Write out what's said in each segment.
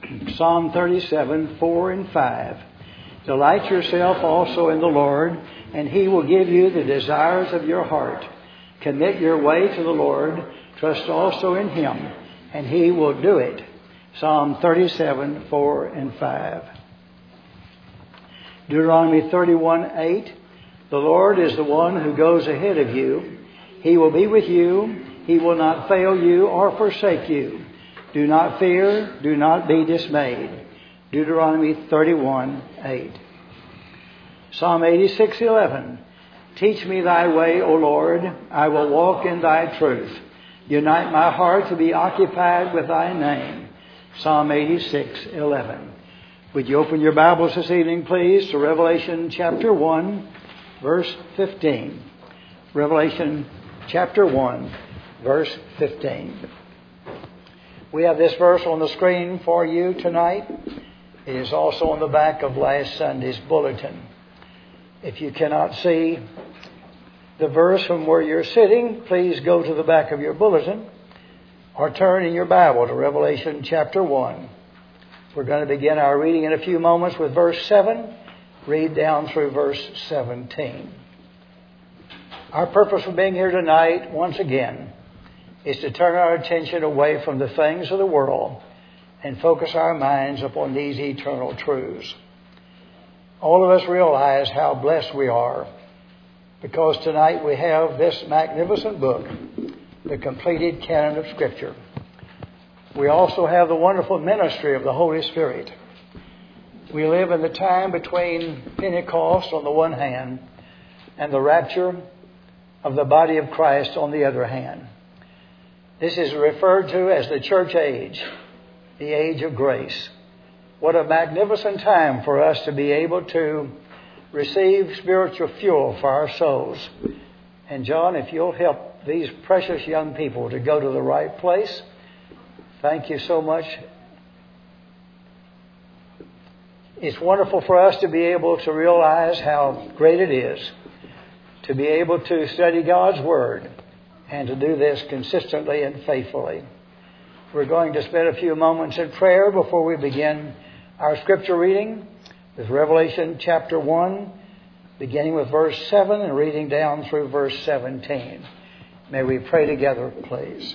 Psalm 37, 4 and 5. Delight yourself also in the Lord, and He will give you the desires of your heart. Commit your way to the Lord. Trust also in Him, and He will do it. Psalm 37, 4 and 5. Deuteronomy 31, 8. The Lord is the one who goes ahead of you. He will be with you. He will not fail you or forsake you. Do not fear. Do not be dismayed. Deuteronomy 31, 8. Psalm 86, 11. Teach me thy way, O Lord. I will walk in thy truth. Unite my heart to be occupied with thy name. Psalm 86, 11. Would you open your Bibles this evening, please, to Revelation chapter 1, verse 15. Revelation chapter 1, verse 15. We have this verse on the screen for you tonight. It is also on the back of last Sunday's bulletin. If you cannot see the verse from where you're sitting, please go to the back of your bulletin or turn in your Bible to Revelation chapter 1. We're going to begin our reading in a few moments with verse 7. Read down through verse 17. Our purpose for being here tonight, once again, is to turn our attention away from the things of the world and focus our minds upon these eternal truths. All of us realize how blessed we are because tonight we have this magnificent book, the completed canon of Scripture. We also have the wonderful ministry of the Holy Spirit. We live in the time between Pentecost on the one hand and the rapture of the body of Christ on the other hand. This is referred to as the church age, the age of grace. What a magnificent time for us to be able to receive spiritual fuel for our souls. And John, if you'll help these precious young people to go to the right place, thank you so much. It's wonderful for us to be able to realize how great it is to be able to study God's Word and to do this consistently and faithfully. We're going to spend a few moments in prayer before we begin our Scripture reading with Revelation chapter 1, beginning with verse 7 and reading down through verse 17. May we pray together, please.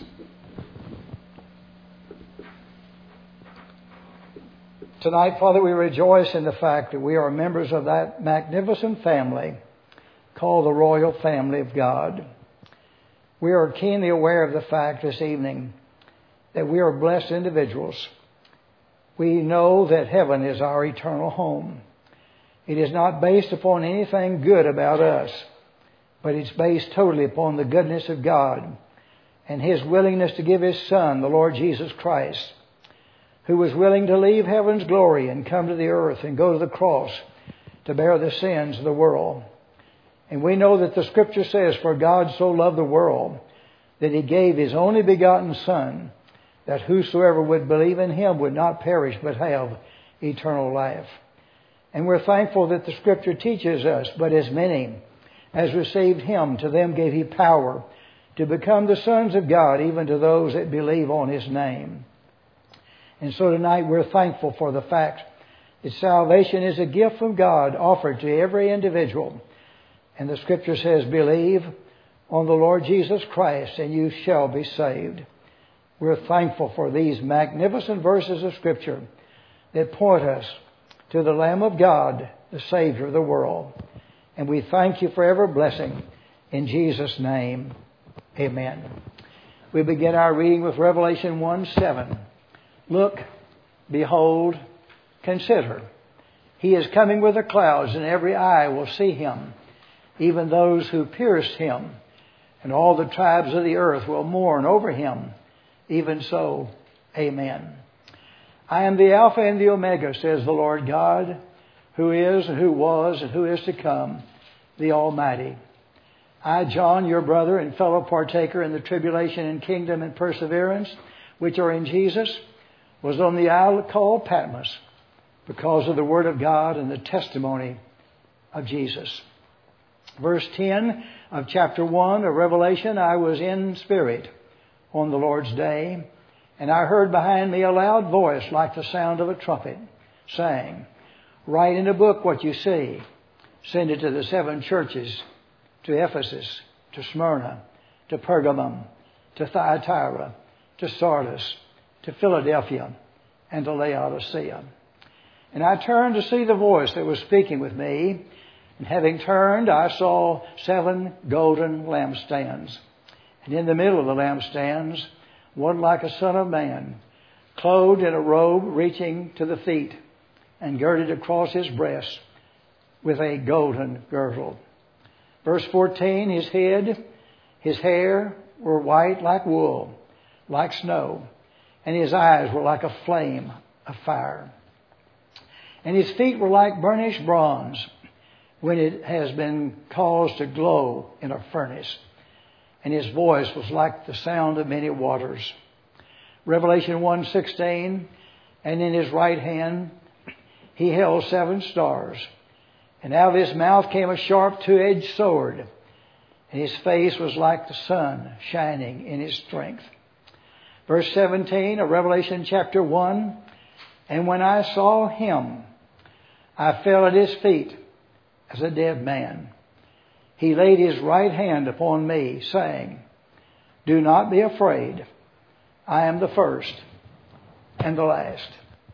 Tonight, Father, we rejoice in the fact that we are members of that magnificent family called the royal family of God. We are keenly aware of the fact this evening that we are blessed individuals. We know that heaven is our eternal home. It is not based upon anything good about us, but it's based totally upon the goodness of God and His willingness to give His Son, the Lord Jesus Christ, who was willing to leave heaven's glory and come to the earth and go to the cross to bear the sins of the world. And we know that the Scripture says, for God so loved the world that He gave His only begotten Son, that whosoever would believe in Him would not perish but have eternal life. And we're thankful that the Scripture teaches us, but as many as received Him, to them gave He power to become the sons of God, even to those that believe on His name. And so tonight we're thankful for the fact that salvation is a gift from God offered to every individual. And the Scripture says, believe on the Lord Jesus Christ and you shall be saved. We're thankful for these magnificent verses of Scripture that point us to the Lamb of God, the Savior of the world. And we thank you for every blessing. In Jesus' name, amen. We begin our reading with Revelation 1:7. Look, behold, consider. He is coming with the clouds, and every eye will see Him, even those who pierced Him, and all the tribes of the earth will mourn over Him. Even so, amen. I am the Alpha and the Omega, says the Lord God, who is and who was and who is to come, the Almighty. I, John, your brother and fellow partaker in the tribulation and kingdom and perseverance, which are in Jesus, was on the isle called Patmos because of the Word of God and the testimony of Jesus. Verse 10 of chapter 1 of Revelation, I was in spirit on the Lord's day, And I heard behind me a loud voice like the sound of a trumpet, saying, "Write in a book what you see. Send it to the 7 churches, to Ephesus, to Smyrna, to Pergamum, to Thyatira, to Sardis, to Philadelphia, and to Laodicea." And I turned to see the voice that was speaking with me. And having turned, I saw 7 golden lampstands. And in the middle of the lampstands, one like a son of man, clothed in a robe reaching to the feet, and girded across his breast with a golden girdle. Verse 14, his hair were white like wool, like snow, and his eyes were like a flame of fire. And his feet were like burnished bronze when it has been caused to glow in a furnace. And his voice was like the sound of many waters. Revelation 1:16, and in his right hand he held 7 stars. And out of his mouth came a sharp 2-edged sword. And his face was like the sun shining in his strength. Verse 17 of Revelation chapter 1, and when I saw him, I fell at his feet as a dead man. He laid his right hand upon me, saying, "Do not be afraid. I am the first and the last."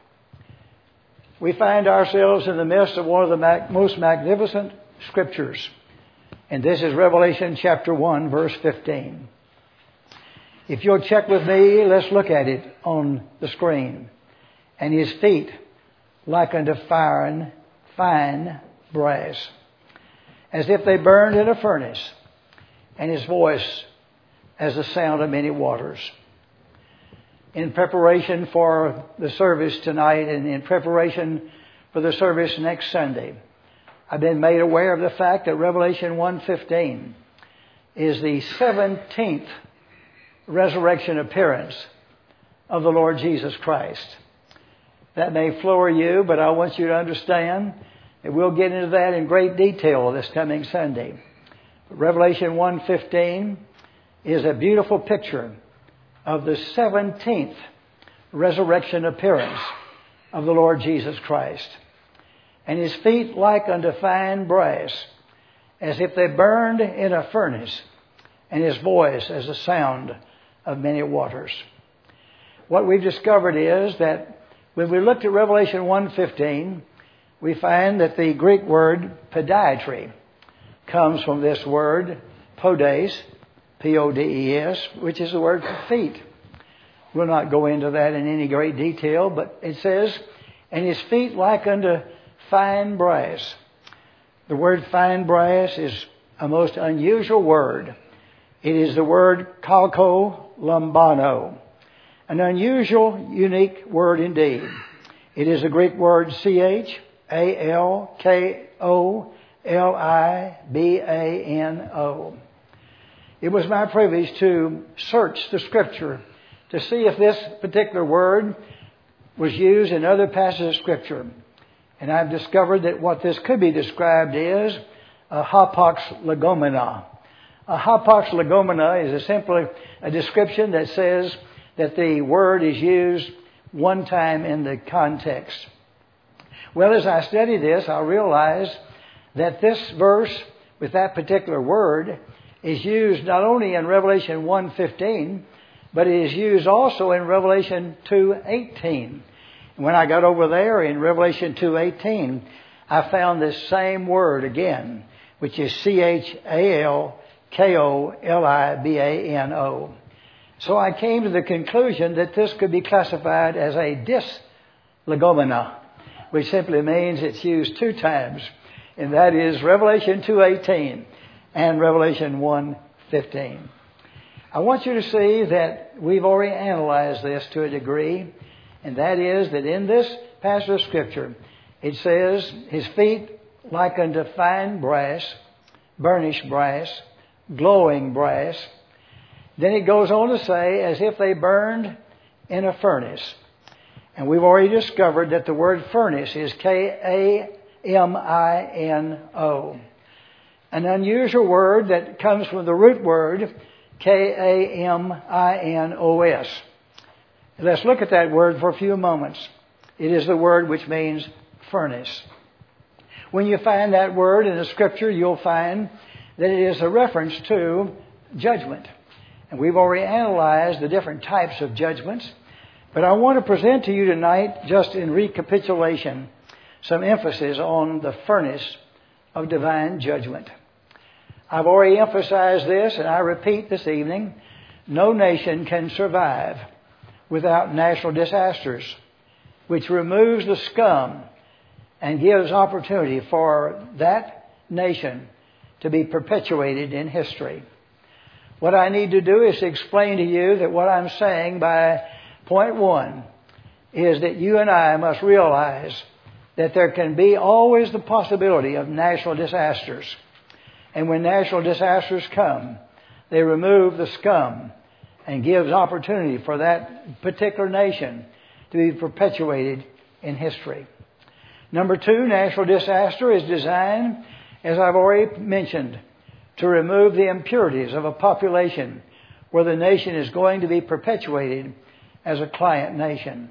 We find ourselves in the midst of one of the most magnificent scriptures. And this is Revelation chapter 1, verse 15. If you'll check with me, let's look at it on the screen. And his feet like unto fine brass, as if they burned in a furnace, and his voice as the sound of many waters. In preparation for the service tonight and in preparation for the service next Sunday, I've been made aware of the fact that Revelation 1:15 is the 17th resurrection appearance of the Lord Jesus Christ. That may floor you, but I want you to understand that we'll get into that in great detail this coming Sunday. Revelation 1:15 is a beautiful picture of the 17th resurrection appearance of the Lord Jesus Christ. And his feet like unto fine brass, as if they burned in a furnace, and his voice as the sound of many waters. What we've discovered is that when we looked at Revelation 1:15, we find that the Greek word podiatry comes from this word podes, P-O-D-E-S, which is the word for feet. We'll not go into that in any great detail, but it says, and his feet like unto fine brass. The word fine brass is a most unusual word. It is the word chalcolambano, an unusual, unique word indeed. It is the Greek word chalkolibano. It was my privilege to search the Scripture to see if this particular word was used in other passages of Scripture. And I've discovered that what this could be described is a hapax legomena. A hapax legomena is simply a description that says that the word is used one time in the context. Well, as I study this, I realize that this verse with that particular word is used not only in Revelation 1:15, but it is used also in Revelation 2:18. When I got over there in Revelation 2:18, I found this same word again, which is chalkolibano. So I came to the conclusion that this could be classified as a dyslegomena, which simply means it's used 2 times, and that is Revelation 2:18 and Revelation 1:15. I want you to see that we've already analyzed this to a degree, and that is that in this passage of Scripture, it says, his feet like unto fine brass, burnished brass, glowing brass. Then it goes on to say, as if they burned in a furnace. And we've already discovered that the word furnace is K-A-M-I-N-O. An unusual word that comes from the root word K-A-M-I-N-O-S. Let's look at that word for a few moments. It is the word which means furnace. When you find that word in the Scripture, you'll find that it is a reference to judgment. And we've already analyzed the different types of judgments. But I want to present to you tonight, just in recapitulation, some emphasis on the furnace of divine judgment. I've already emphasized this, and I repeat this evening, no nation can survive without natural disasters, which removes the scum and gives opportunity for that nation to be perpetuated in history. What I need to do is to explain to you that what I'm saying by point one is that you and I must realize that there can be always the possibility of natural disasters. And when natural disasters come, they remove the scum and gives opportunity for that particular nation to be perpetuated in history. Number two, natural disaster is designed, as I've already mentioned, to remove the impurities of a population where the nation is going to be perpetuated as a client nation.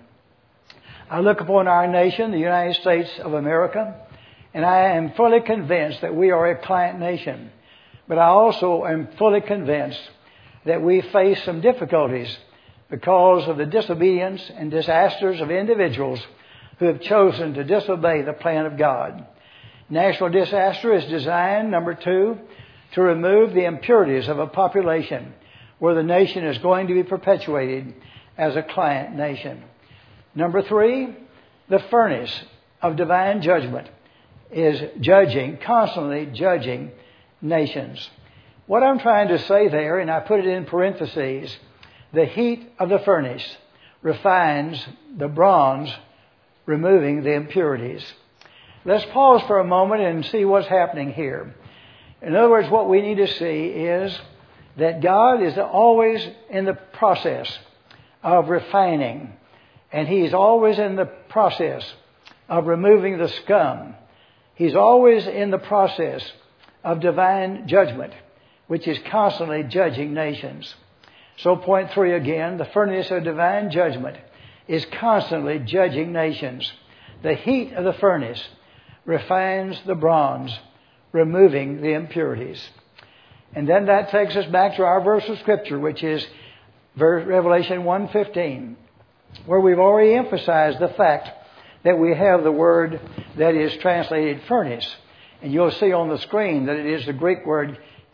I look upon our nation, the United States of America, and I am fully convinced that we are a client nation. But I also am fully convinced that we face some difficulties because of the disobedience and disasters of individuals who have chosen to disobey the plan of God. Natural disaster is designed, number two, to remove the impurities of a population where the nation is going to be perpetuated as a client nation. Number three, the furnace of divine judgment is constantly judging nations. What I'm trying to say there, and I put it in parentheses, the heat of the furnace refines the bronze, removing the impurities. Let's pause for a moment and see what's happening here. In other words, what we need to see is that God is always in the process of refining, and He's always in the process of removing the scum. He's always in the process of divine judgment, which is constantly judging nations. So point three again, the furnace of divine judgment is constantly judging nations. The heat of the furnace refines the bronze, removing the impurities. And then that takes us back to our verse of Scripture, which is Revelation 1:15, where we've already emphasized the fact that we have the word that is translated furnace. And you'll see on the screen that it is the Greek word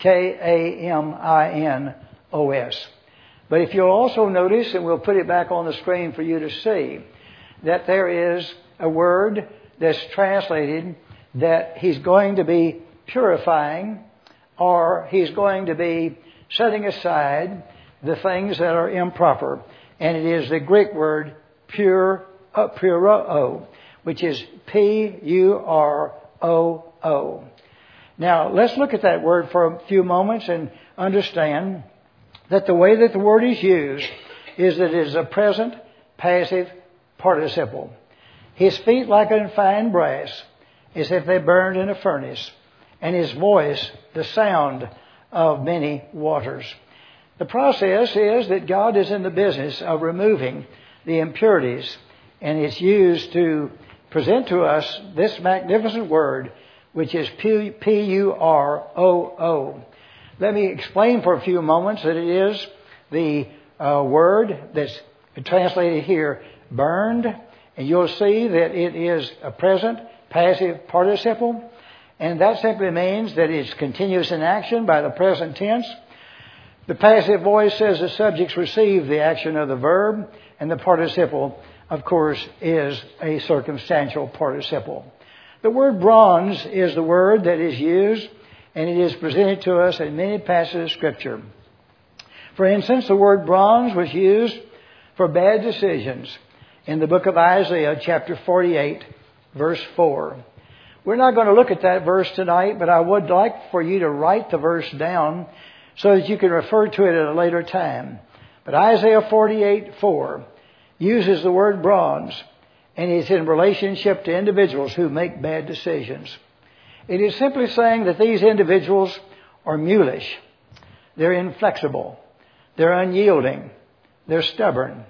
K-A-M-I-N-O-S. But if you'll also notice, and we'll put it back on the screen for you to see, that there is a word that's translated that He's going to be purifying, or He's going to be setting aside the things that are improper. And it is the Greek word puroo, which is P-U-R-O-O. Now, let's look at that word for a few moments and understand that the way that the word is used is that it is a present passive participle. His feet like unfined brass, as if they burned in a furnace, and His voice the sound of many waters. The process is that God is in the business of removing the impurities, and it's used to present to us this magnificent word, which is P-U-R-O-O. Let me explain for a few moments that it is the word that's translated here, burned, and you'll see that it is a present passive participle, and that simply means that it's continuous in action by the present tense. The passive voice says the subjects receive the action of the verb, and the participle, of course, is a circumstantial participle. The word bronze is the word that is used, and it is presented to us in many passages of Scripture. For instance, the word bronze was used for bad decisions in the book of Isaiah, chapter 48, verse 4. We're not going to look at that verse tonight, but I would like for you to write the verse down so that you can refer to it at a later time. But Isaiah 48:4 uses the word bronze, and it's in relationship to individuals who make bad decisions. It is simply saying that these individuals are mulish, they're inflexible, they're unyielding, they're stubborn,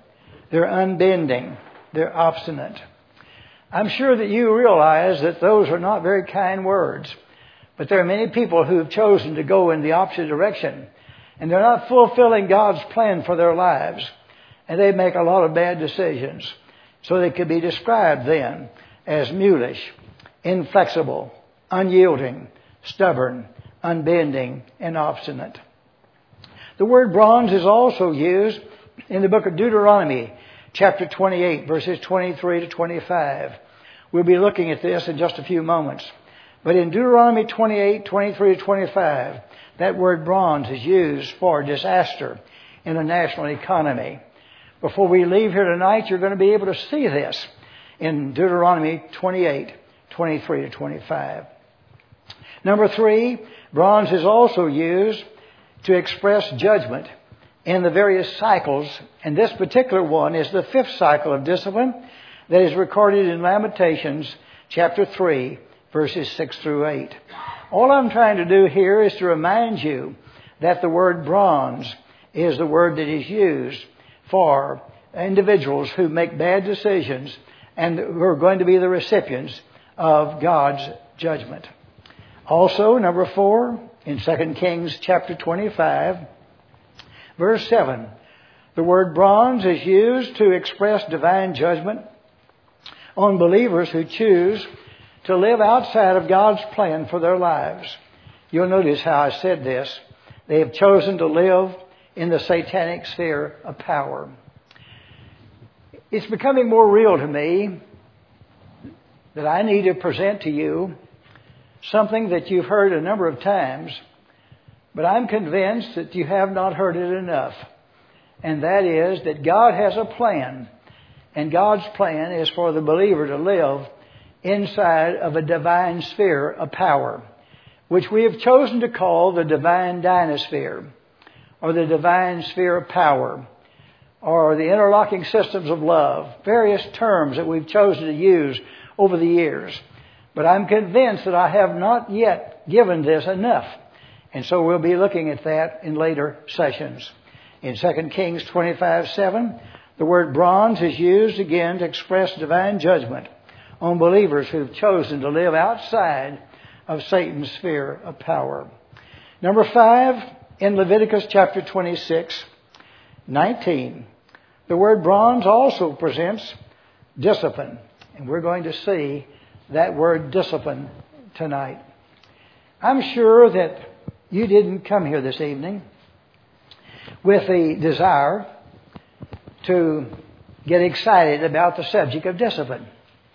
they're unbending, they're obstinate. I'm sure that you realize that those are not very kind words, but there are many people who have chosen to go in the opposite direction, and they're not fulfilling God's plan for their lives, and they make a lot of bad decisions. So they could be described then as mulish, inflexible, unyielding, stubborn, unbending, and obstinate. The word bronze is also used in the book of Deuteronomy, chapter 28, verses 23 to 25. We'll be looking at this in just a few moments. But in Deuteronomy 28, 23 to 25, that word bronze is used for disaster in a national economy. Before we leave here tonight, you're going to be able to see this in Deuteronomy 28, 23 to 25. Number 3, bronze is also used to express judgment in the various cycles. And this particular one is the 5th cycle of discipline that is recorded in Lamentations chapter 3, verses 6 through 8. All I'm trying to do here is to remind you that the word bronze is the word that is used for individuals who make bad decisions and who are going to be the recipients of God's judgment. Also, number 4, in 2 Kings chapter 25, verse 7, the word bronze is used to express divine judgment on believers who choose to live outside of God's plan for their lives. You'll notice how I said this. They have chosen to live in the satanic sphere of power. It's becoming more real to me that I need to present to you something that you've heard a number of times, but I'm convinced that you have not heard it enough. And that is that God has a plan. And God's plan is for the believer to live inside of a divine sphere of power, which we have chosen to call the divine dynasphere, or the divine sphere of power, or the interlocking systems of love, various terms that we've chosen to use over the years. But I'm convinced that I have not yet given this enough. And so we'll be looking at that in later sessions. In 2 Kings 25:7, the word bronze is used again to express divine judgment on believers who've chosen to live outside of Satan's sphere of power. Number 5, in Leviticus chapter 26:19, the word bronze also presents discipline. And we're going to see that word discipline tonight. I'm sure that you didn't come here this evening with the desire to get excited about the subject of discipline.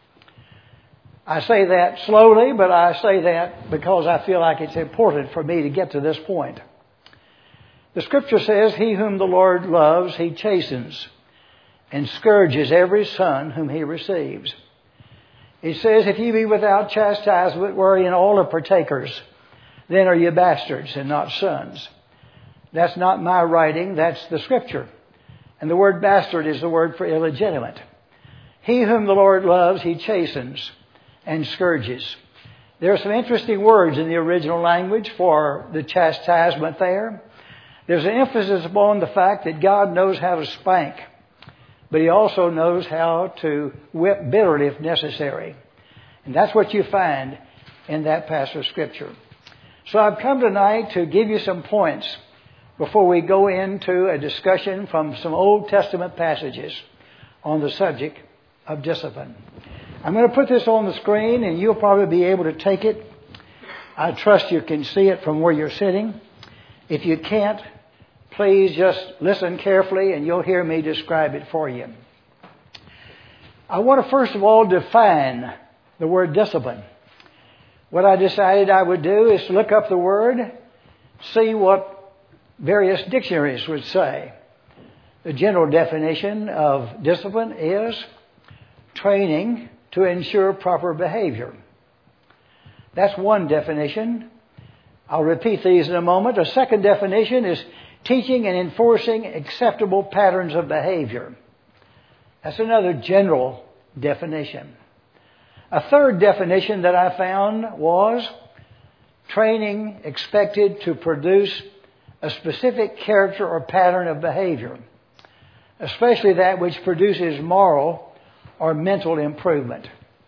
I say that slowly, but I say that because I feel like it's important for me to get to this point. The Scripture says, "He whom the Lord loves, He chastens, and scourges every son whom He receives." He says, "If ye be without chastisement, wherein all are partakers, then are ye bastards and not sons." That's not my writing, that's the Scripture. And the word bastard is the word for illegitimate. He whom the Lord loves, He chastens and scourges. There are some interesting words in the original language for the chastisement there. There's an emphasis upon the fact that God knows how to spank, but He also knows how to whip bitterly if necessary. And that's what you find in that passage of Scripture. So I've come tonight to give you some points before we go into a discussion from some Old Testament passages on the subject of discipline. I'm going to put this on the screen and you'll probably be able to take it. I trust you can see it from where you're sitting. If you can't, please just listen carefully and you'll hear me describe it for you. I want to first of all define the word discipline. What I decided I would do is to look up the word, see what various dictionaries would say. The general definition of discipline is training to ensure proper behavior. That's one definition. I'll repeat these in a moment. A second definition is teaching and enforcing acceptable patterns of behavior. That's another general definition. A third definition that I found was training expected to produce a specific character or pattern of behavior. especially that which produces moral or mental improvement.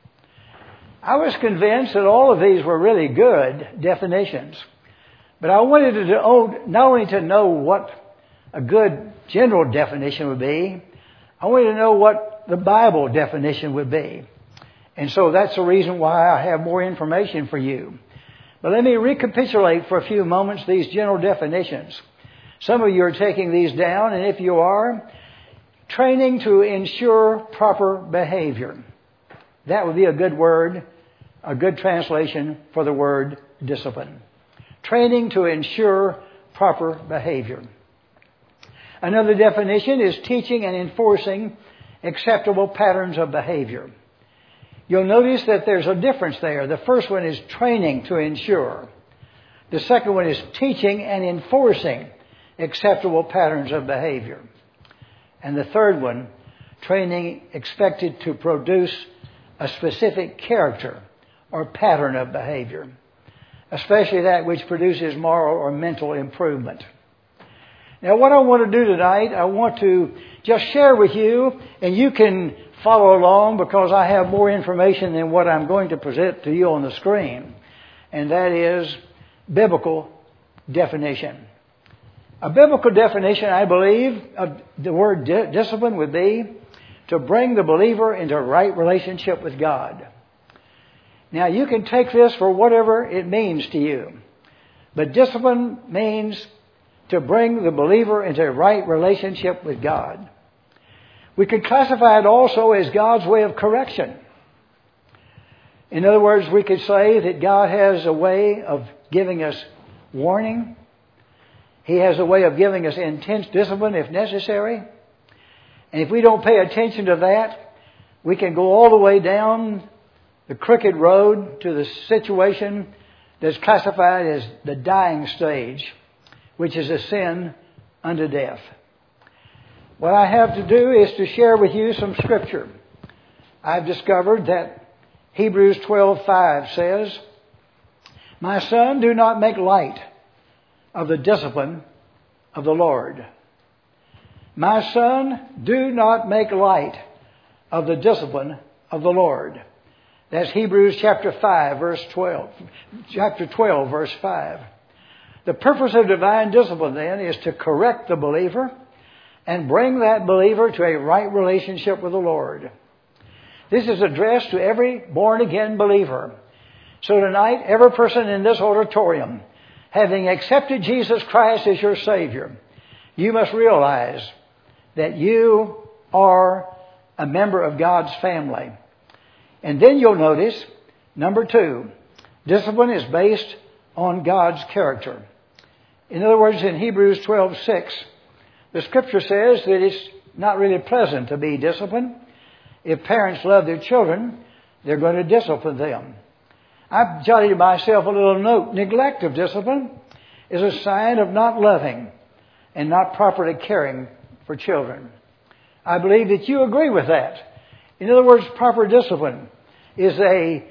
I was convinced that all of these were really good definitions, but I wanted to not only to know what a good general definition would be, I wanted to know what the Bible definition would be. And so that's the reason why I have more information for you. But let me recapitulate for a few moments these general definitions. Some of you are taking these down, and if you are, training to ensure proper behavior. That would be a good word, a good translation for the word discipline. Training to ensure proper behavior. Another definition is teaching and enforcing acceptable patterns of behavior. You'll notice that there's a difference there. The first one is training to ensure. The second one is teaching and enforcing acceptable patterns of behavior. And the third one, training expected to produce a specific character or pattern of behavior, especially that which produces moral or mental improvement. Now, what I want to do tonight, I want to just share with you, and you can follow along because I have more information than what I'm going to present to you on the screen, and that is biblical definition. A biblical definition, I believe, of the word discipline would be to bring the believer into a right relationship with God. Now, you can take this for whatever it means to you, but discipline means to bring the believer into a right relationship with God. We could classify it also as God's way of correction. In other words, we could say that God has a way of giving us warning. He has a way of giving us intense discipline if necessary. And if we don't pay attention to that, we can go all the way down the crooked road to the situation that's classified as the dying stage, which is a sin unto death. What I have to do is to share with you some scripture. I've discovered that Hebrews 12:5 says, "My son, do not make light of the discipline of the Lord." My son, do not make light of the discipline of the Lord. That's Hebrews chapter 5, verse 12. Chapter 12, verse 5. The purpose of divine discipline, then, is to correct the believer and bring that believer to a right relationship with the Lord. This is addressed to every born-again believer. So tonight, every person in this auditorium, having accepted Jesus Christ as your Savior, you must realize that you are a member of God's family. And then you'll notice, number 2, discipline is based on God's character. In other words, in Hebrews 12:6, the Scripture says that it's not really pleasant to be disciplined. If parents love their children, they're going to discipline them. I've jotted myself a little note. Neglect of discipline is a sign of not loving and not properly caring for children. I believe that you agree with that. In other words, proper discipline is an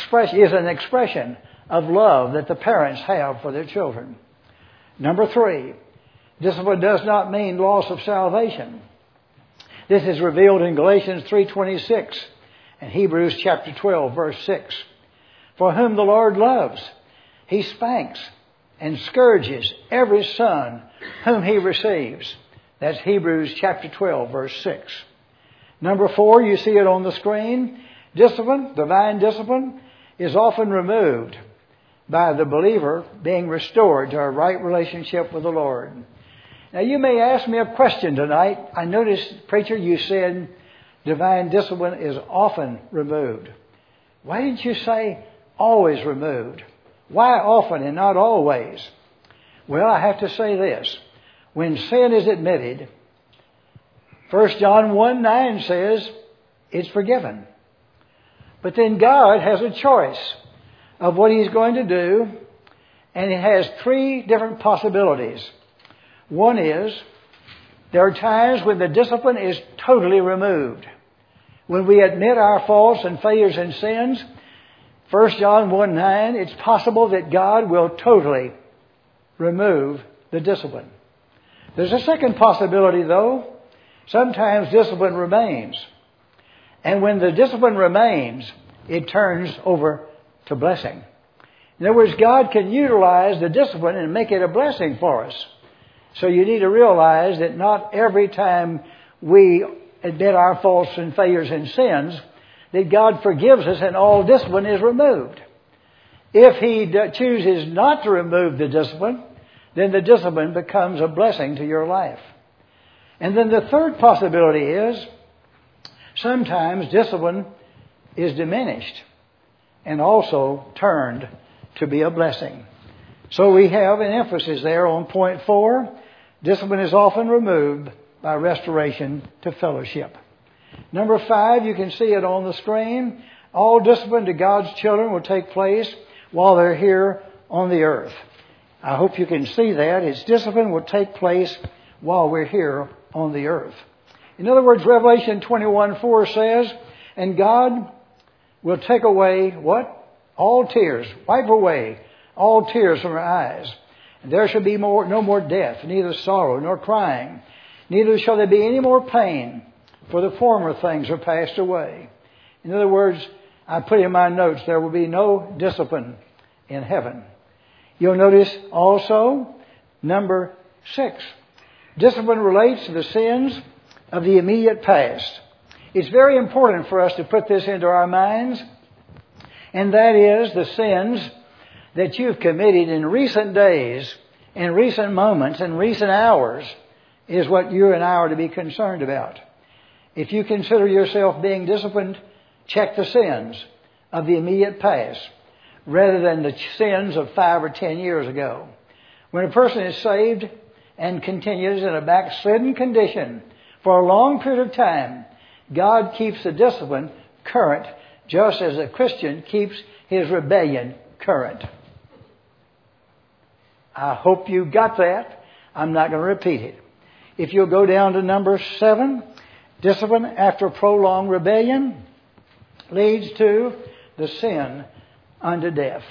expression of love that the parents have for their children. Number 3, discipline does not mean loss of salvation. This is revealed in Galatians 3:26 and Hebrews chapter 12, verse 6. For whom the Lord loves, He spanks and scourges every son whom He receives. That's Hebrews chapter 12, verse 6. Number 4, you see it on the screen. Discipline, divine discipline, is often removed by the believer being restored to a right relationship with the Lord. Now, you may ask me a question tonight. I noticed, preacher, you said divine discipline is often removed. Why didn't you say always removed? Why often and not always? Well, I have to say this. When sin is admitted, 1 John 1:9 says it's forgiven. But then God has a choice of what He's going to do, and it has 3 different possibilities. One is, there are times when the discipline is totally removed. When we admit our faults and failures and sins, 1 John 1:9, it's possible that God will totally remove the discipline. There's a second possibility, though. sometimes discipline remains. And when the discipline remains, it turns over to blessing. In other words, God can utilize the discipline and make it a blessing for us. So you need to realize that not every time we admit our faults and failures and sins, that God forgives us and all discipline is removed. If He chooses not to remove the discipline, then the discipline becomes a blessing to your life. And then the third possibility is sometimes discipline is diminished and also turned to be a blessing. So we have an emphasis there on point 4. Discipline is often removed by restoration to fellowship. Number 5, you can see it on the screen. All discipline to God's children will take place while they're here on the earth. I hope you can see that. Its discipline will take place while we're here on the earth. In other words, Revelation 21:4 says, and God will take away what? All tears. Wipe away all tears from our eyes. And there shall be no more death, neither sorrow nor crying. Neither shall there be any more pain, for the former things are passed away. In other words, I put in my notes, there will be no discipline in heaven. You'll notice also, number 6, discipline relates to the sins of the immediate past. It's very important for us to put this into our minds, and that is the sins that you've committed in recent days, in recent moments, in recent hours, is what you and I are to be concerned about. If you consider yourself being disciplined, check the sins of the immediate past rather than the sins of 5 or 10 years ago. When a person is saved and continues in a backslidden condition for a long period of time, God keeps the discipline current just as a Christian keeps his rebellion current. I hope you got that. I'm not going to repeat it. If you'll go down to number 7, discipline after prolonged rebellion leads to the sin unto death.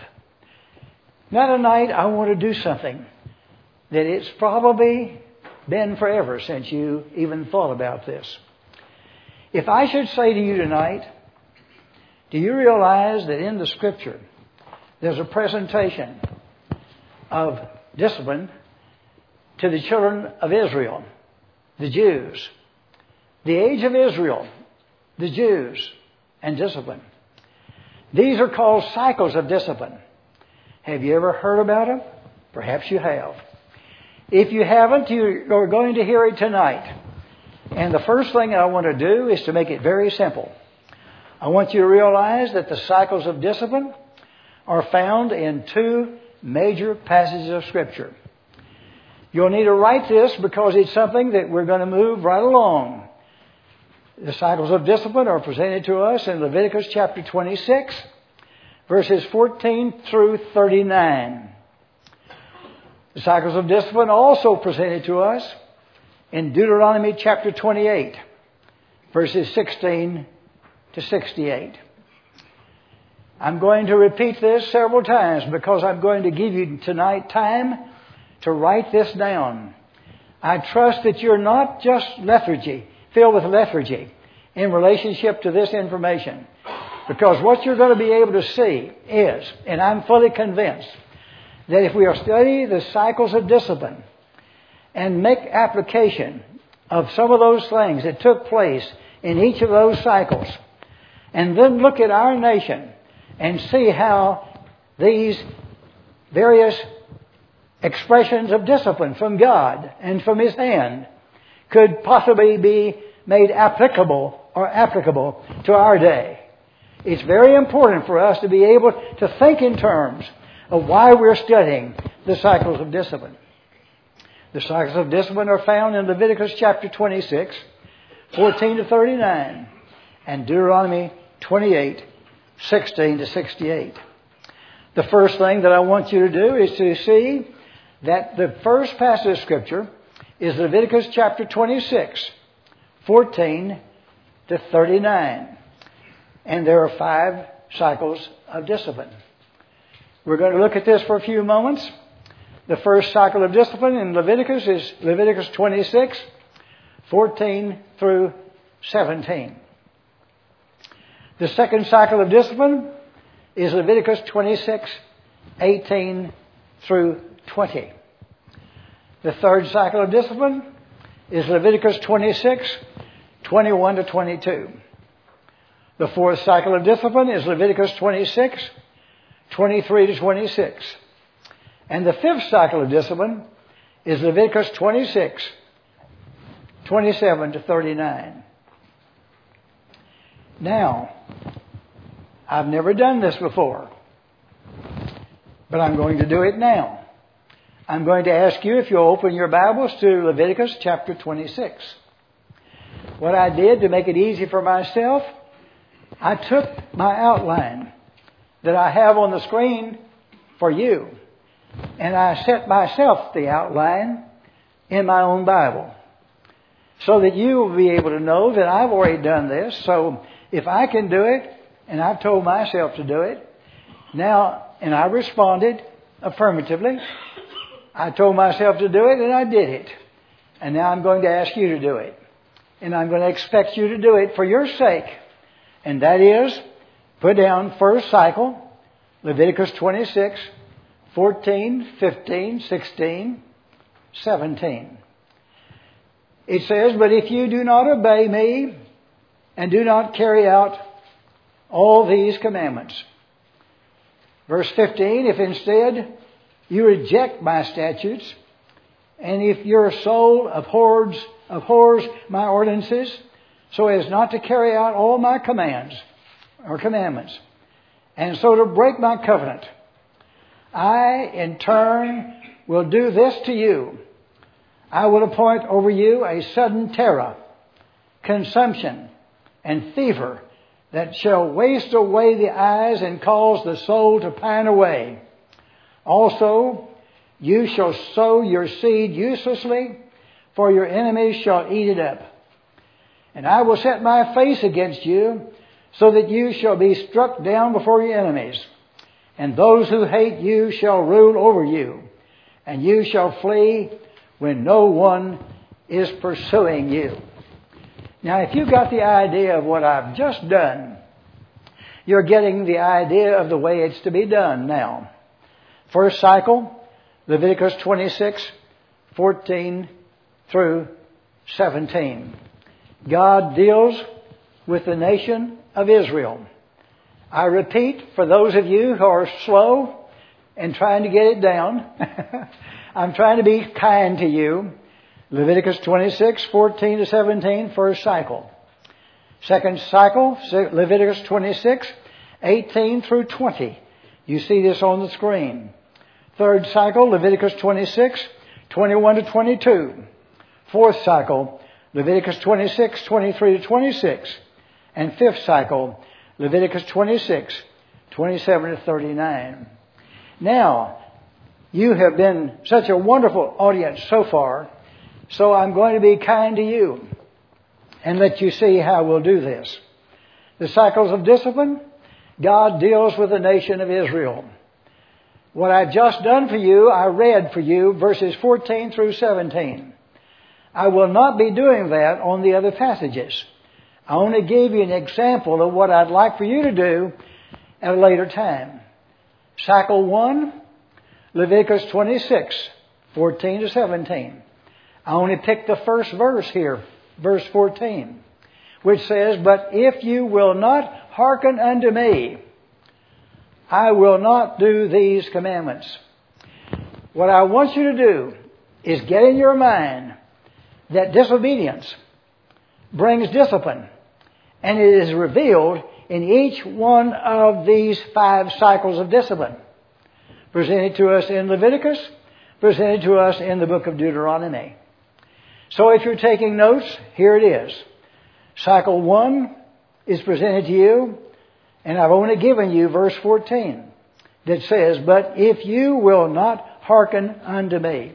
Now tonight I want to do something that it's probably been forever since you even thought about this. If I should say to you tonight, do you realize that in the Scripture there's a presentation of discipline to the children of Israel, the Jews, the age of Israel, the Jews, and discipline. These are called cycles of discipline. Have you ever heard about them? Perhaps you have. If you haven't, you're going to hear it tonight. And the first thing I want to do is to make it very simple. I want you to realize that the cycles of discipline are found in 2 major passages of Scripture. You'll need to write this because it's something that we're going to move right along. The cycles of discipline are presented to us in Leviticus chapter 26, verses 14 through 39. The cycles of discipline also presented to us in Deuteronomy chapter 28, verses 16 to 68. I'm going to repeat this several times because I'm going to give you tonight time to write this down. I trust that you're not just filled with lethargy in relationship to this information. Because what you're going to be able to see is, and I'm fully convinced, that if we are studying the cycles of discipline and make application of some of those things that took place in each of those cycles, and then look at our nation and see how these various expressions of discipline from God and from His hand could possibly be made applicable to our day. It's very important for us to be able to think in terms of why we're studying the cycles of discipline. The cycles of discipline are found in Leviticus chapter 26, 14 to 39, and Deuteronomy 28, 16 to 68. The first thing that I want you to do is to see that the first passage of Scripture is Leviticus chapter 26, 14 to 39. And there are 5 cycles of discipline. We're going to look at this for a few moments. The first cycle of discipline in Leviticus is Leviticus 26, 14 through 17. The second cycle of discipline is Leviticus 26, 18 through 20. The third cycle of discipline is Leviticus 26, 21 to 22. The fourth cycle of discipline is Leviticus 26, 23 to 26. And the fifth cycle of discipline is Leviticus 26, 27 to 39. Now, I've never done this before, but I'm going to do it now. I'm going to ask you if you'll open your Bibles to Leviticus chapter 26. What I did to make it easy for myself, I took my outline that I have on the screen for you, and I set myself the outline in my own Bible so that you will be able to know that I've already done this. So if I can do it, and I've told myself to do it, now, and I responded affirmatively, I told myself to do it, and I did it. And now I'm going to ask you to do it. And I'm going to expect you to do it for your sake. And that is, put down first cycle, Leviticus 26, 14, 15, 16, 17. It says, "But if you do not obey me and do not carry out all these commandments." Verse 15, "If instead you reject my statutes, and if your soul abhors my ordinances, so as not to carry out all my commands or commandments, and so to break my covenant, I in turn will do this to you. I will appoint over you a sudden terror, consumption, and fever that shall waste away the eyes and cause the soul to pine away. Also, you shall sow your seed uselessly, for your enemies shall eat it up. And I will set my face against you, so that you shall be struck down before your enemies. And those who hate you shall rule over you, and you shall flee when no one is pursuing you." Now, if you got the idea of what I've just done, you're getting the idea of the way it's to be done now. First cycle, Leviticus 26, 14 through 17. God deals with the nation of Israel. I repeat, for those of you who are slow and trying to get it down, I'm trying to be kind to you. Leviticus 26, 14 to 17, first cycle. Second cycle, Leviticus 26, 18 through 20. You see this on the screen. Third cycle, Leviticus 26, 21 to 22. Fourth cycle, Leviticus 26, 23 to 26. And fifth cycle, Leviticus 26, 27 to 39. Now, you have been such a wonderful audience so far, so I'm going to be kind to you and let you see how we'll do this. The cycles of discipline, God deals with the nation of Israel. What I've just done for you, I read for you verses 14 through 17. I will not be doing that on the other passages. I only gave you an example of what I'd like for you to do at a later time. Cycle 1, Leviticus 26, 14 to 17. I only picked the first verse here, verse 14, which says, "But if you will not hearken unto me, I will not do these commandments." What I want you to do is get in your mind that disobedience brings discipline, and it is revealed in each one of these 5 cycles of discipline, presented to us in Leviticus, presented to us in the book of Deuteronomy. So if you're taking notes, here it is. Cycle 1 is presented to you, and I've only given you verse 14 that says, "But if you will not hearken unto me."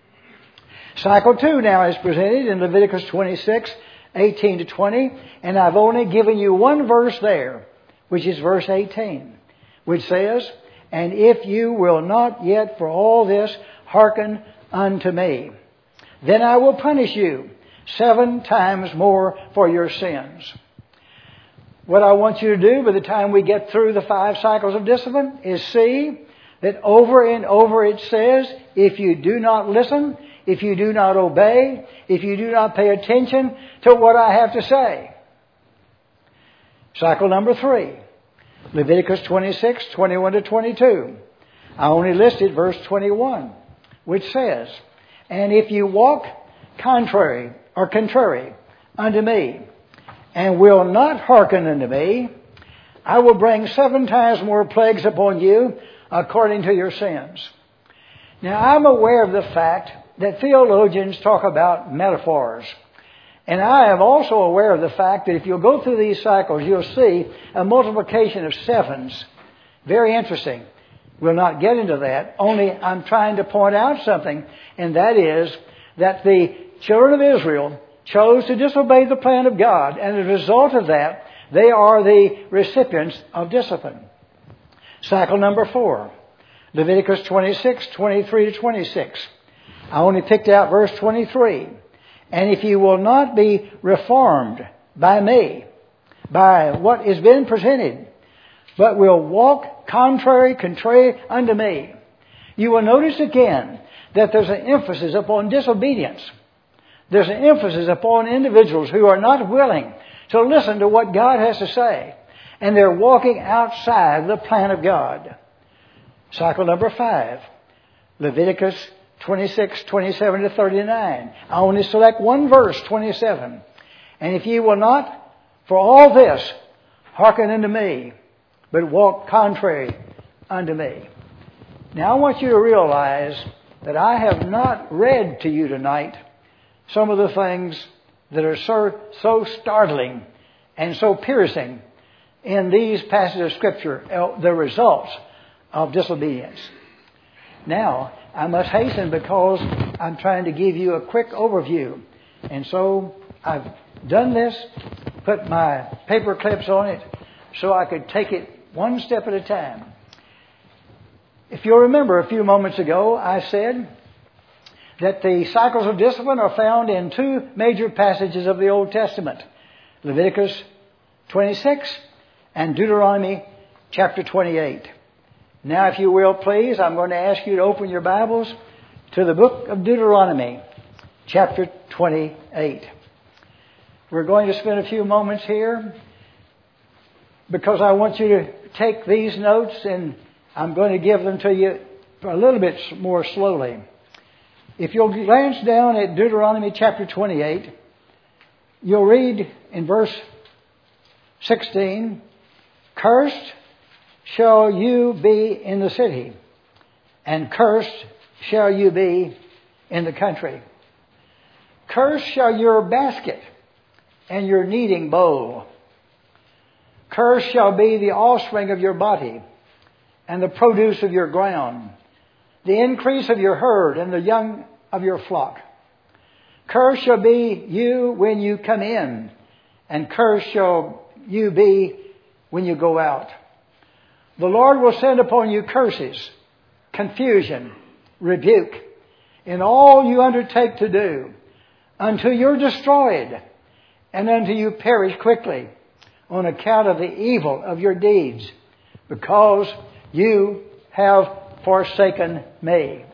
Cycle 2 now is presented in Leviticus 26, 18 to 20, and I've only given you one verse there, which is verse 18, which says, "And if you will not yet for all this hearken unto me, then I will punish you 7 times more for your sins. What I want you to do by the time we get through the 5 cycles of discipline is see that over and over it says, if you do not listen, if you do not obey, if you do not pay attention to what I have to say. Cycle number 3, Leviticus 26, 21 to 22. I only listed verse 21, which says, and if you walk contrary unto me, and will not hearken unto me, I will bring 7 times more plagues upon you according to your sins. Now, I'm aware of the fact that theologians talk about metaphors. And I am also aware of the fact that if you'll go through these cycles, you'll see a multiplication of 7s. Very interesting. We'll not get into that. Only I'm trying to point out something, and that is that the children of Israel chose to disobey the plan of God, and as a result of that, they are the recipients of discipline. Cycle number 4, Leviticus 26, 23 to 26. I only picked out verse 23. And if you will not be reformed by me, by what has been presented, but will walk contrary unto me, you will notice again that there's an emphasis upon disobedience. There's an emphasis upon individuals who are not willing to listen to what God has to say. And they're walking outside the plan of God. Cycle number 5, Leviticus 26, 27 to 39. I only select one verse, 27. And if ye will not, for all this, hearken unto me, but walk contrary unto me. Now I want you to realize that I have not read to you tonight some of the things that are so startling and so piercing in these passages of Scripture, the results of disobedience. Now, I must hasten because I'm trying to give you a quick overview. And so I've done this, put my paper clips on it, so I could take it one step at a time. If you'll remember a few moments ago, I said that the cycles of discipline are found in 2 major passages of the Old Testament. Leviticus 26 and Deuteronomy chapter 28. Now, if you will, please, I'm going to ask you to open your Bibles to the book of Deuteronomy, chapter 28. We're going to spend a few moments here because I want you to take these notes and I'm going to give them to you a little bit more slowly. If you'll glance down at Deuteronomy chapter 28, you'll read in verse 16, cursed shall you be in the city, and cursed shall you be in the country. Cursed shall your basket and your kneading bowl. Cursed shall be the offspring of your body, and the produce of your ground, the increase of your herd, and the young of your flock. Cursed shall be you when you come in, and cursed shall you be when you go out. The Lord will send upon you curses, confusion, rebuke, in all you undertake to do, until you're destroyed, and until you perish quickly, on account of the evil of your deeds, because you have forsaken me.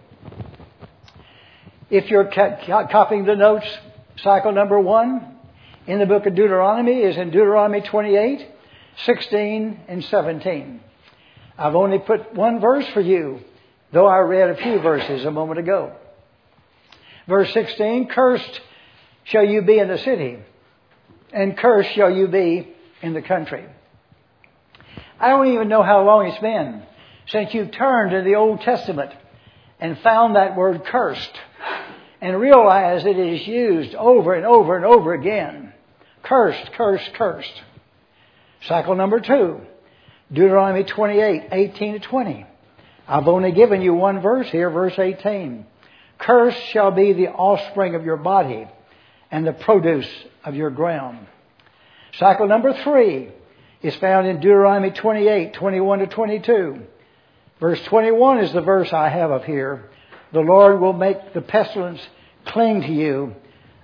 If you're copying the notes, cycle number 1 in the book of Deuteronomy is in Deuteronomy 28, 16, and 17. I've only put one verse for you, though I read a few verses a moment ago. Verse 16, cursed shall you be in the city, and cursed shall you be in the country. I don't even know how long it's been since you've turned to the Old Testament and found that word cursed and realized that it is used over and over and over again. Cursed, cursed, cursed. Cycle number 2, Deuteronomy 28, 18 to 20. I've only given you one verse here, verse 18. Cursed shall be the offspring of your body and the produce of your ground. Cycle number 3 is found in Deuteronomy 28, 21 to 22. Verse 21 is the verse I have up here. The Lord will make the pestilence cling to you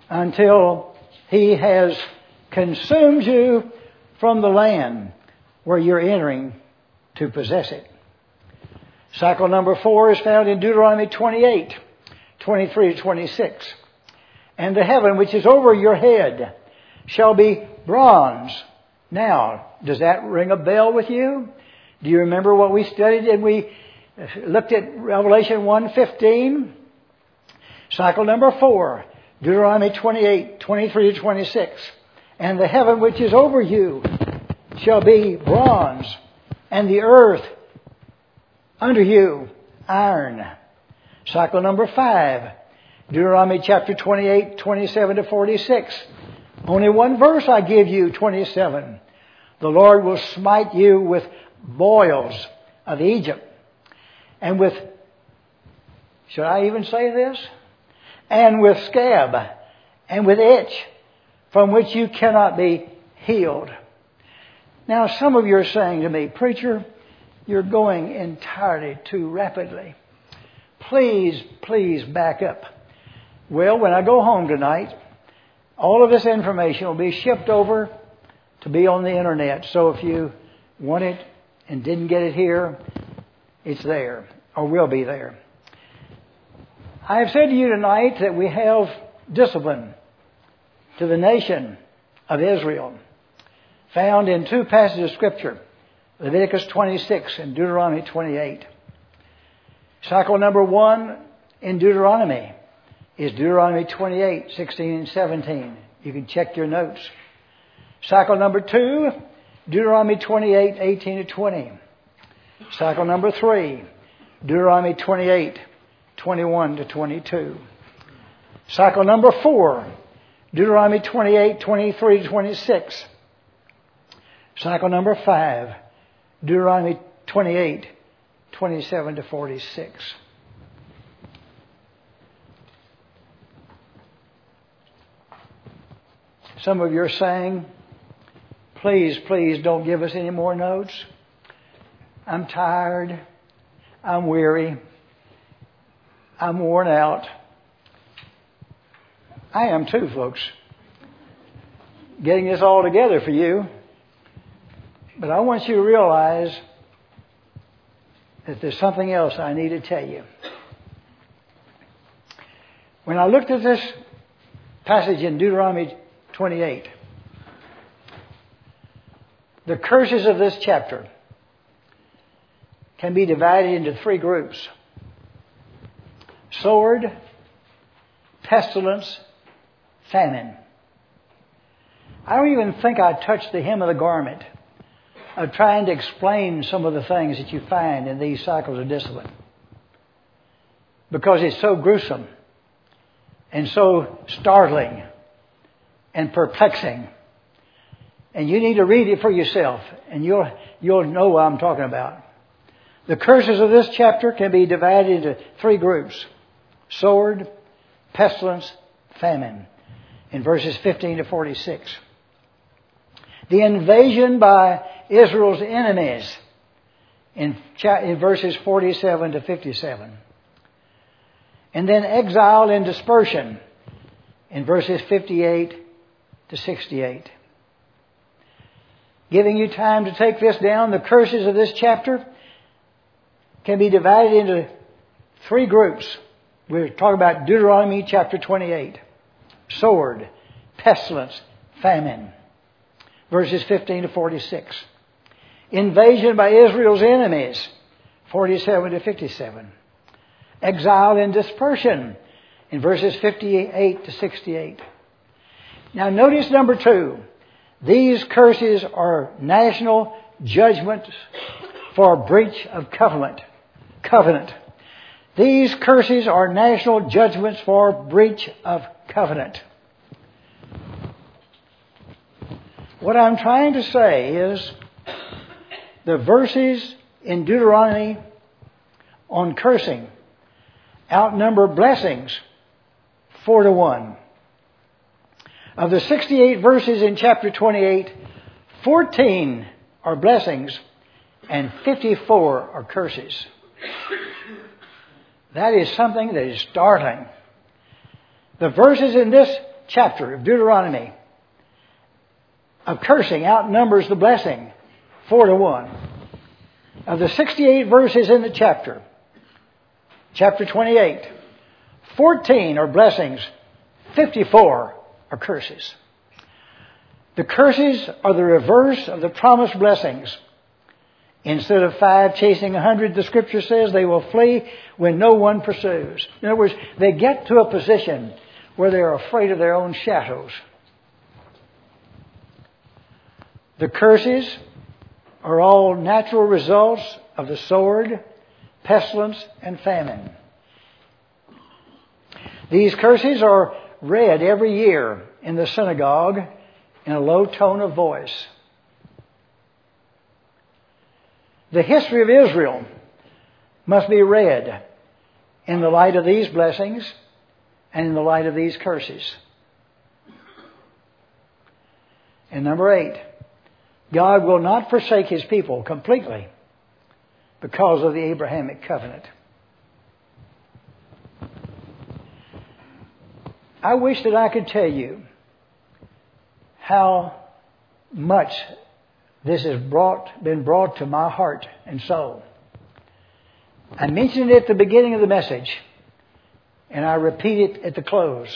until He has consumed you from the land where you're entering to possess it. Cycle number 4 is found in Deuteronomy 28, 23 to 26. And the heaven which is over your head shall be bronze. Now, does that ring a bell with you? Do you remember what we studied and we looked at Revelation 1:15? Cycle number 4, Deuteronomy 28, 23 to 26. And the heaven which is over you shall be bronze, and the earth under you iron. Cycle number 5, Deuteronomy chapter 28, 27 to 46. Only one verse I give you, 27. The Lord will smite you with boils of Egypt, and with, should I even say this? And with scab, and with itch, from which you cannot be healed. Now, some of you are saying to me, Preacher, you're going entirely too rapidly. Please back up. Well, when I go home tonight, all of this information will be shipped over to be on the internet. So if you want it and didn't get it here, it's there, or will be there. I have said to you tonight that we have discipline to the nation of Israel, found in 2 passages of Scripture, Leviticus 26 and Deuteronomy 28. Cycle number 1 in Deuteronomy is Deuteronomy 28, 16 and 17. You can check your notes. Cycle number 2, Deuteronomy 28, 18 to 20. Cycle number 3, Deuteronomy 28, 21 to 22. Cycle number 4, Deuteronomy 28, 23 to 26. Cycle number 5, Deuteronomy 28, 27 to 46. Some of you are saying, please don't give us any more notes. I'm tired. I'm weary. I'm worn out. I am too, folks. Getting this all together for you. But I want you to realize that there's something else I need to tell you. When I looked at this passage in Deuteronomy 28, the curses of this chapter can be divided into 3 groups: sword, pestilence, famine. I don't even think I touched the hem of the garment of trying to explain some of the things that you find in these cycles of discipline, because it's so gruesome and so startling and perplexing. And you need to read it for yourself, and you'll know what I'm talking about. The curses of this chapter can be divided into 3 groups: sword, pestilence, famine, in verses 15 to 46. The invasion by Israel's enemies in verses 47 to 57. And then exile and dispersion in verses 58 to 68. Giving you time to take this down, the curses of this chapter can be divided into 3 groups. We're talking about Deuteronomy chapter 28. Sword, pestilence, famine. Verses 15 to 46. Invasion by Israel's enemies. 47 to 57. Exile and dispersion. In verses 58 to 68. Now notice number 2. These curses are national judgments for breach of covenant. These curses are national judgments for breach of covenant. What I'm trying to say is the verses in Deuteronomy on cursing outnumber blessings 4 to 1. Of the 68 verses in chapter 28, 14 are blessings and 54 are curses. That is something that is startling. The verses in this chapter of Deuteronomy of cursing outnumbers the blessing 4-1. Of the 68 verses in the chapter 28, 14 are blessings, 54 are curses. The curses are the reverse of the promised blessings. Instead of 5 chasing 100, the Scripture says they will flee when no one pursues. In other words, they get to a position where they are afraid of their own shadows. The curses are all natural results of the sword, pestilence, and famine. These curses are read every year in the synagogue in a low tone of voice. The history of Israel must be read in the light of these blessings and in the light of these curses. And number 8, God will not forsake His people completely because of the Abrahamic covenant. I wish that I could tell you how much this has been brought to my heart and soul. I mentioned it at the beginning of the message, and I repeat it at the close.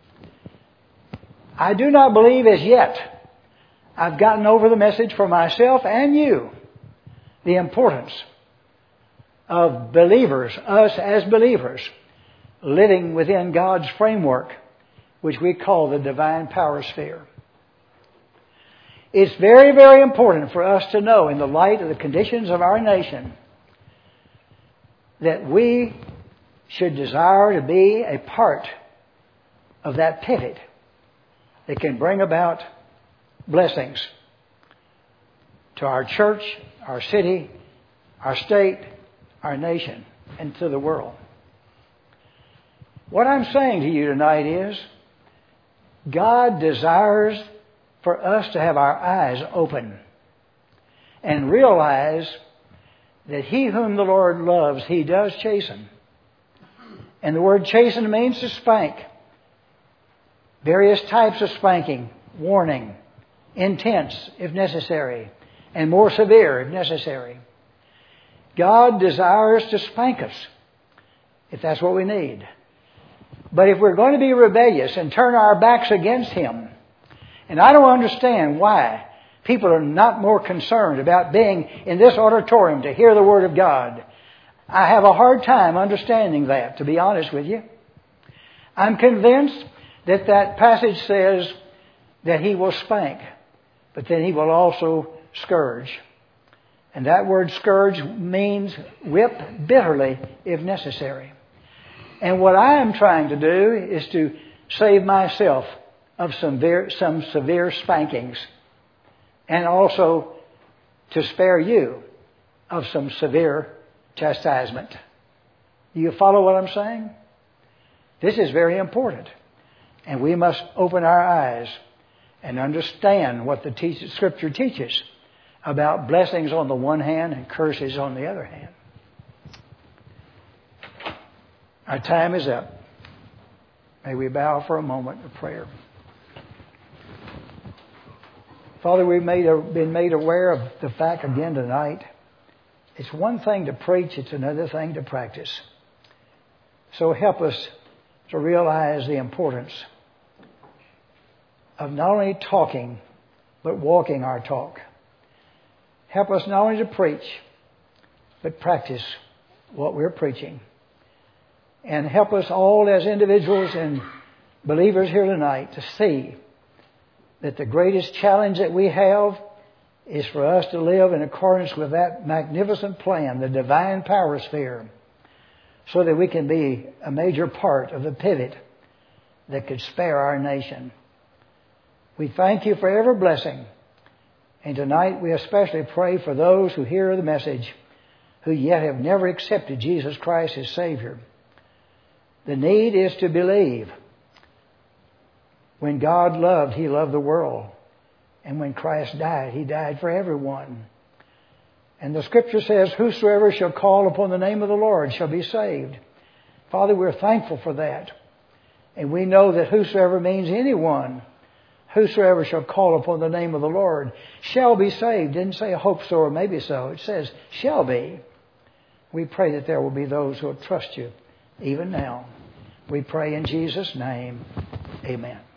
I do not believe as yet I've gotten over the message for myself and you, the importance of believers, us as believers, living within God's framework, which we call the divine power sphere. It's very, very important for us to know, in the light of the conditions of our nation, that we should desire to be a part of that pivot that can bring about blessings to our church, our city, our state, our nation, and to the world. What I'm saying to you tonight is, God desires for us to have our eyes open and realize that He whom the Lord loves, He does chasten. And the word chasten means to spank. Various types of spanking, warning, intense if necessary, and more severe if necessary. God desires to spank us if that's what we need. But if we're going to be rebellious and turn our backs against Him, and I don't understand why people are not more concerned about being in this auditorium to hear the Word of God. I have a hard time understanding that, to be honest with you. I'm convinced that that passage says that He will spank, but then He will also scourge. And that word scourge means whip bitterly if necessary. And what I am trying to do is to save myself of some severe spankings, and also to spare you of some severe chastisement. Do you follow what I'm saying? This is very important. And we must open our eyes and understand what the Scripture teaches about blessings on the one hand and curses on the other hand. Our time is up. May we bow for a moment of prayer. Father, we've been made aware of the fact again tonight. It's one thing to preach, it's another thing to practice. So help us to realize the importance of not only talking, but walking our talk. Help us not only to preach, but practice what we're preaching. And help us all as individuals and believers here tonight to see that the greatest challenge that we have is for us to live in accordance with that magnificent plan, the divine power sphere, so that we can be a major part of the pivot that could spare our nation. We thank You for every blessing. And tonight we especially pray for those who hear the message who yet have never accepted Jesus Christ as Savior. The need is to believe. When God loved, He loved the world. And when Christ died, He died for everyone. And the Scripture says, whosoever shall call upon the name of the Lord shall be saved. Father, we're thankful for that. And we know that whosoever means anyone. Whosoever shall call upon the name of the Lord shall be saved. It didn't say hope so or maybe so. It says shall be. We pray that there will be those who will trust you even now. We pray in Jesus' name. Amen.